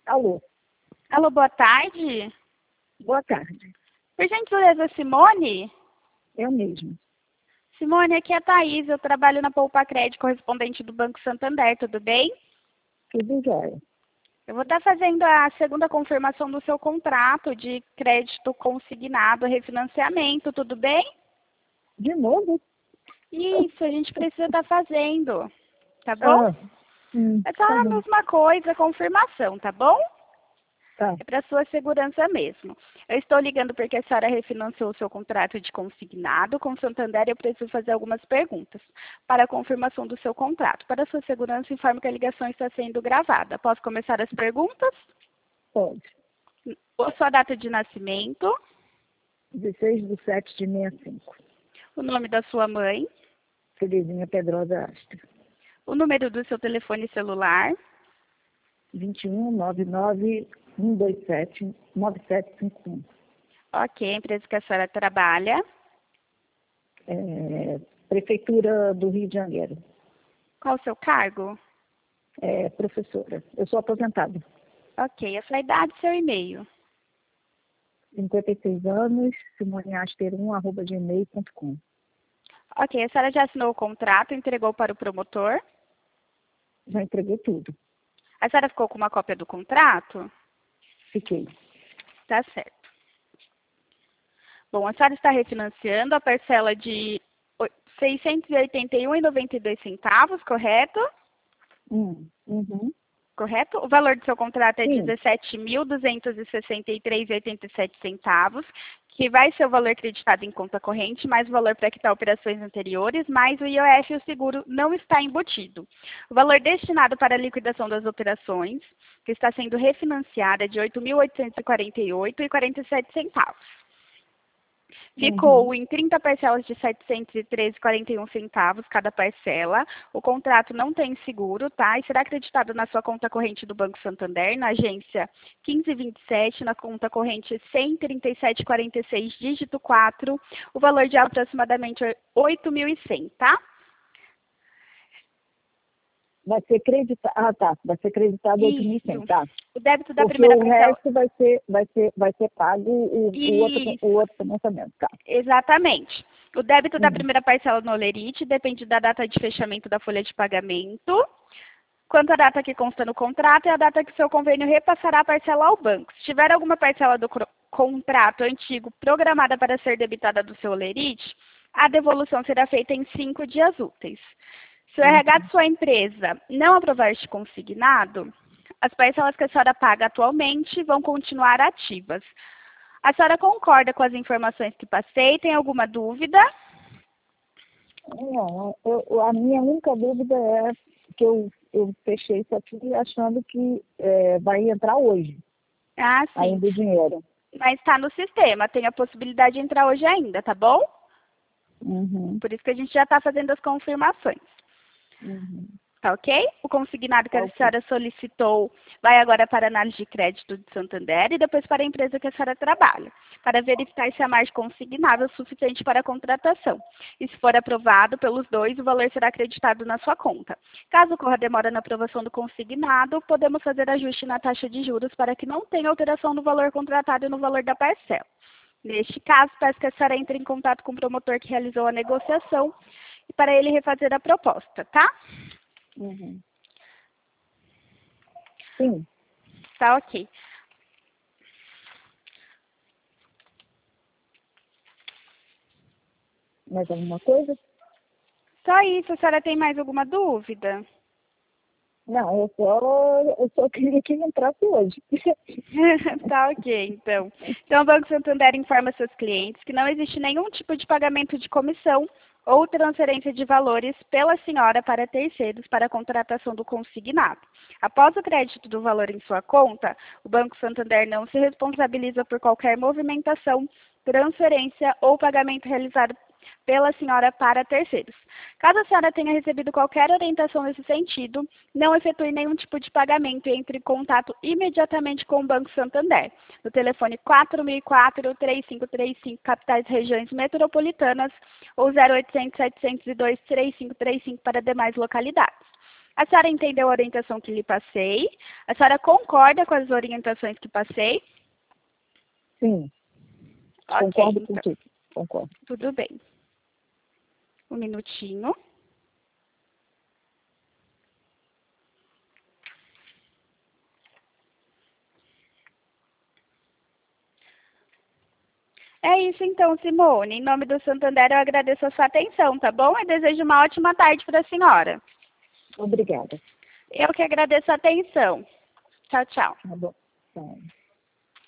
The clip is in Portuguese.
Alô, Alô, boa tarde. boa tarde. Por gentileza, Simone? Eu mesmo. Simone, aqui é a Thaís. Eu trabalho na Poupa Crédito, correspondente do Banco Santander, tudo bem? Tudo jóia. Eu vou estar fazendo a segunda confirmação do seu contrato de crédito consignado, refinanciamento, tudo bem? De novo? Isso, a gente precisa estar fazendo, tá bom? Ah, É só tá a bom. mesma coisa, confirmação, tá bom? Tá. É para sua segurança mesmo. Eu estou ligando porque a senhora refinanciou o seu contrato de consignado com o Santander e eu preciso fazer algumas perguntas para a confirmação do seu contrato. Para sua segurança, informe que a ligação está sendo gravada. Posso começar as perguntas? Pode. A sua data de nascimento, 16/7/65. o nome da sua mãe, Terezinha Pedrosa Astra. o número do seu telefone celular, 21 99 127 9751. ok, a empresa que a senhora trabalha, Prefeitura do Rio de Janeiro. qual o seu cargo? Professora. Eu sou aposentada. Ok, a sua idade e seu e-mail. 56 anos, simoneaster1@gmail.com. Ok, a senhora já assinou o contrato, entregou para o promotor? Já entreguei tudo. A senhora ficou com uma cópia do contrato? Fiquei. Tá certo. Bom, a senhora está refinanciando a parcela de R$ 681,92, correto? Uhum. Correto? O valor do seu contrato é R$ Sim. 17.263,87, que vai ser o valor creditado em conta corrente, mais o valor para quitar operações anteriores, mais o IOF e o seguro não está embutido. O valor destinado para a liquidação das operações, que está sendo refinanciada, é de R$ 8.848,47. Ficou Uhum. em 30 parcelas de R$ 713,41 cada parcela. O contrato não tem seguro, tá? E será acreditado na sua conta corrente do Banco Santander, na agência 1527, na conta corrente 137,46, dígito 4, o valor de aproximadamente 8.100, tá? Vai ser creditado. Ah, tá. Vai ser creditado 8.100, Isso. tá? O débito da Porque primeira o parcela. resto vai ser pago o Isso. outro financiamento, tá? Exatamente. O débito da Uhum. primeira parcela no Olerite depende da data de fechamento da folha de pagamento. Quanto à data que consta no contrato, é a data que seu convênio repassará a parcela ao banco. Se tiver alguma parcela do contrato antigo programada para ser debitada do seu Olerite, a devolução será feita em 5 dias úteis. Se o RH de Uhum. sua empresa não aprovar este consignado, as parcelas que a senhora paga atualmente vão continuar ativas. A senhora concorda com as informações que passei? Tem alguma dúvida? Não, a minha única dúvida é que eu fechei isso aqui achando que vai entrar hoje, Ah, sim. ainda o dinheiro. Mas está no sistema, tem a possibilidade de entrar hoje ainda, tá bom? Uhum. Por isso que a gente já está fazendo as confirmações. Uhum. Tá ok? O consignado que Tá a ok. senhora solicitou vai agora para a análise de crédito de Santander e depois para a empresa que a senhora trabalha, para verificar se a margem consignada é suficiente para a contratação. E se for aprovado pelos dois, o valor será acreditado na sua conta. Caso ocorra demora na aprovação do consignado, podemos fazer ajuste na taxa de juros para que não tenha alteração no valor contratado e no valor da parcela. Neste caso, peço que a senhora entre em contato com o promotor que realizou a negociação e para ele refazer a proposta, tá? Uhum. Sim. Tá ok. Mais alguma coisa? Só isso, a senhora tem mais alguma dúvida? Não, eu só queria que ele entrasse hoje. Tá ok, então. Então, o Banco Santander informa seus clientes que não existe nenhum tipo de pagamento de comissão ou transferência de valores pela senhora para terceiros para a contratação do consignado. Após o crédito do valor em sua conta, o Banco Santander não se responsabiliza por qualquer movimentação, transferência ou pagamento realizado pela senhora para terceiros. Caso a senhora tenha recebido qualquer orientação nesse sentido, não efetue nenhum tipo de pagamento e entre em contato imediatamente com o Banco Santander, no telefone 4004-3535, capitais regiões metropolitanas, ou 0800-702-3535 para demais localidades. A senhora entendeu a orientação que lhe passei? A senhora concorda com as orientações que passei? Sim, Ok, concordo com então, tudo. Concordo. tudo bem. Um minutinho. É isso então, Simone. Em nome do Santander, eu agradeço a sua atenção, tá bom? E desejo uma ótima tarde para a senhora. Obrigada. Eu que agradeço a atenção. Tchau, tchau. Tá bom. Tá.